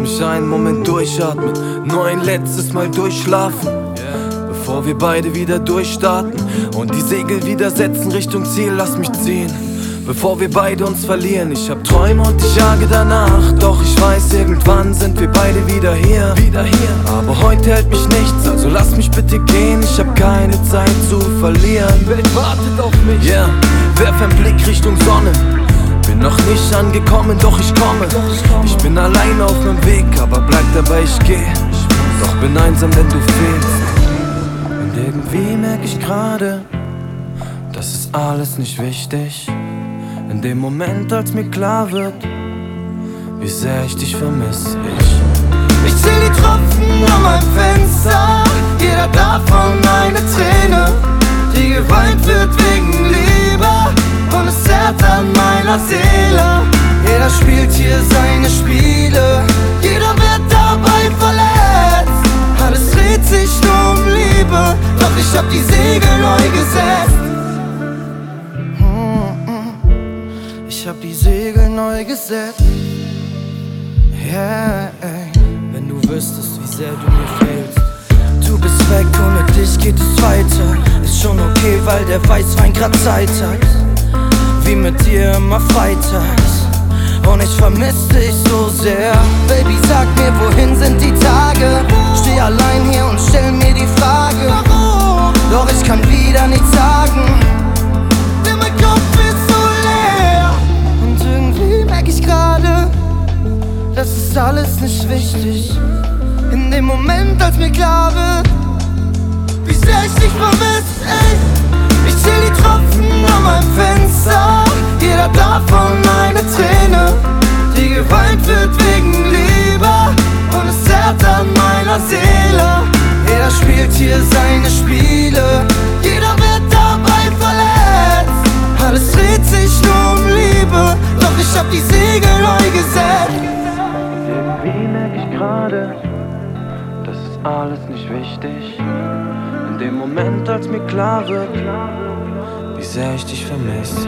mich einen Moment durchatmen, nur ein letztes Mal durchschlafen, bevor wir beide wieder durchstarten und die Segel wieder setzen Richtung Ziel. Lass mich ziehen, bevor wir beide uns verlieren. Ich hab Träume und ich jage danach, doch ich weiß, irgendwann sind wir beide wieder hier. Aber heute hält mich nichts, also lass mich bitte gehen. Ich hab keine Zeit zu verlieren. Die Welt wartet auf mich. Yeah, werf einen Blick Richtung Sonne. Bin noch nicht angekommen, doch ich komme. Ich bin allein auf meinem Weg, aber bleib dabei, ich geh. Doch bin einsam, denn du fehlst. Und irgendwie merk ich gerade, das ist alles nicht wichtig. In dem Moment, als mir klar wird, wie sehr ich dich vermisse. Ich zähl die Tropfen an meinem Fenster, jeder davon eine Träne, die geweint wird wegen Liebe und es zerrt an meiner Seele. Jeder spielt hier seine Spiele, jeder wird dabei verletzt. Alles dreht sich nur um Liebe, doch ich hab die Segel neu gesetzt. Ich hab die Segel neu gesetzt. Yeah, wenn du wüsstest, wie sehr du mir fehlst. Du bist weg, ohne dich geht es weiter. Ist schon okay, weil der Weißwein grad Zeit hat. Wie mit dir immer freitags. Und ich vermisse dich so sehr. Baby, sag mir, wohin sind die Tage? Steh allein hier und stell mir die Frage. Doch ich kann wieder nichts sagen, denn mein Kopf ist so leer. Und irgendwie merk ich gerade, das ist alles nicht wichtig. In dem Moment, als mir klar wird, wie sehr ich dich vermisse, ey. Ich zähl die Tropfen an meinem Fenster, jeder davon eine Träne, die geweint wird wegen Liebe und es zerrt an meiner Seele. Jeder spielt hier seine Spiele, jeder wird dabei verletzt. Alles dreht sich nur um Liebe, doch ich hab die Segel neu gesetzt. Irgendwie merk ich gerade, das ist alles nicht wichtig. In dem Moment, als mir klar wird, wie sehr ich dich vermisse.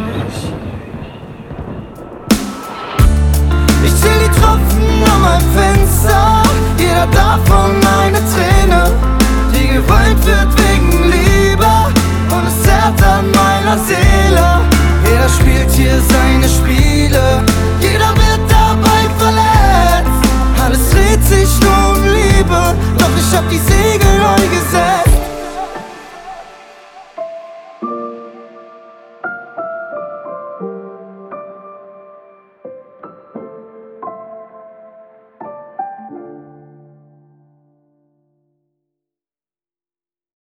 Ich zähl die Tropfen an meinem Fenster, jeder davon eine Träne, die geweint wird wegen Liebe und es zerrt an meiner Seele. Jeder spielt hier seine Spiele, jeder wird dabei verletzt. Alles dreht sich nur um Liebe, doch ich hab die Seele